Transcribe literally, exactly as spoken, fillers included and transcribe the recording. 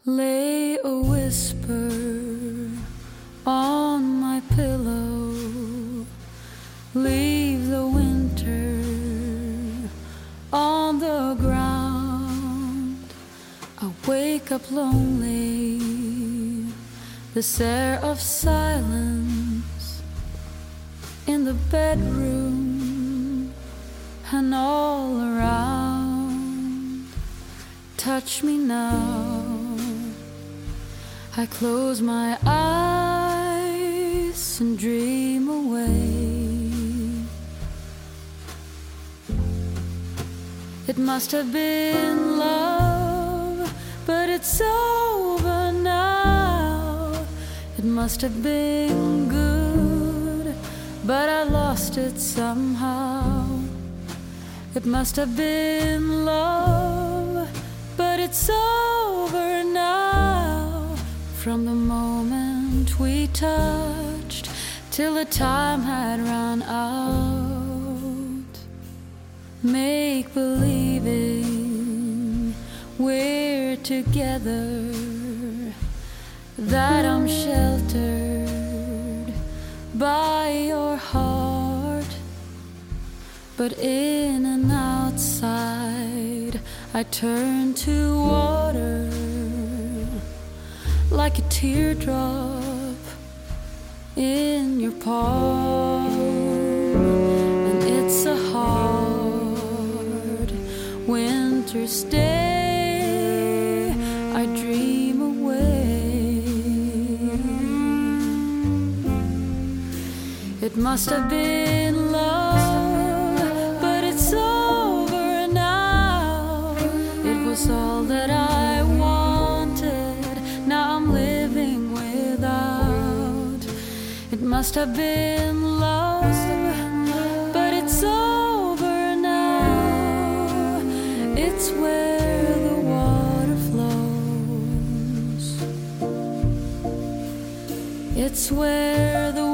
Lay a whisper on my pillow, leave the winter on the ground. I wake up lonely, this air of silence in the bedroom and all around. Touch me now, I close my eyes and dream away. It must have been love, but it's over now. It must have been good, but I lost it somehow. It must have been love, but it's over now. From the moment we touched till the time had run out, make believing we're together, that I'm sheltered by your heart. But in and outside I turn to water, like a teardrop in your palm. And it's a hard winter's day, I dream away. It must have been love, but it's over now. It was all that I wanted, now I'm living without. It must have been love, but it's over now. It's where the water flows, it's where the